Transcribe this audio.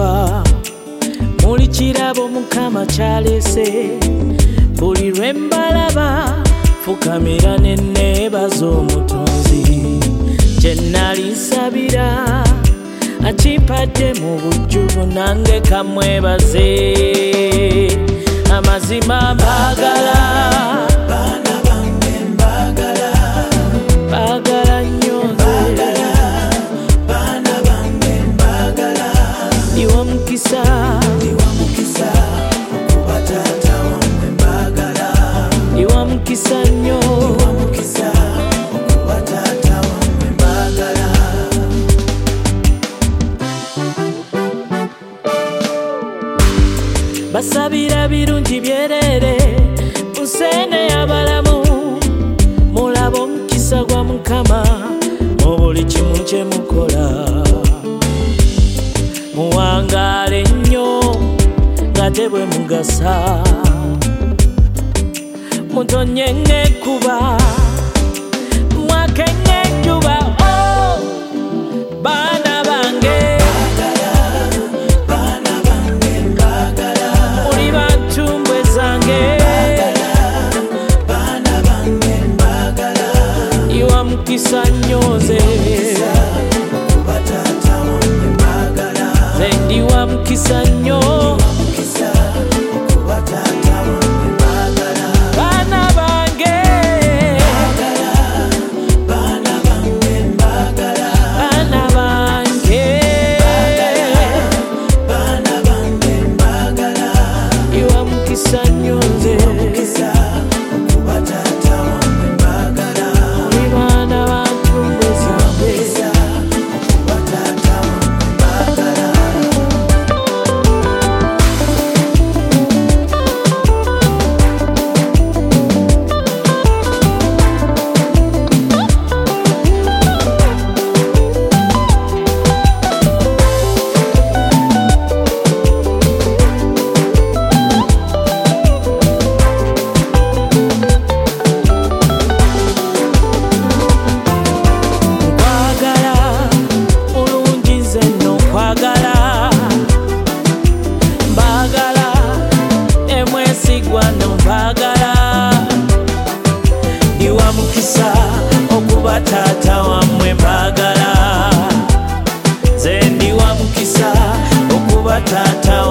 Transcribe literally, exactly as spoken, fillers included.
kuba muli kirabo Mukama kyalese. Buli lwe mbalaba fukamira ne neebaza Omutonzi. Kye nnali nsabira akimpadde mu bujjuvu, nange kamwebaze. Amazima mbaagala, baana bange mbaagala, baagala nnyo nze, baana bange mbaagala. Iwa mukisa, iwa mukisa okuba taata wammwe mbaagala. Iwa mukisa nnyo, iwa mukisa okuba taata wammwe mbaagala. Basabira birungi byerere Musene y'abalamu, mulaba omukisa gwa Mukama mu buli kimu kye mukola. Muwangaale nnyo nga tebwe mugasa, mutonye ng'ekkuba mwake ng'enjuba. Oh, baana bange mukisa nnyo nze, nze ndiwa mukisa nnyo. Baana bange, baana bange, iwa mukisa nnyo nze. Iwa mukisa okuba taata wammwe mbaagala, nze ndiwa mukisa okuba taata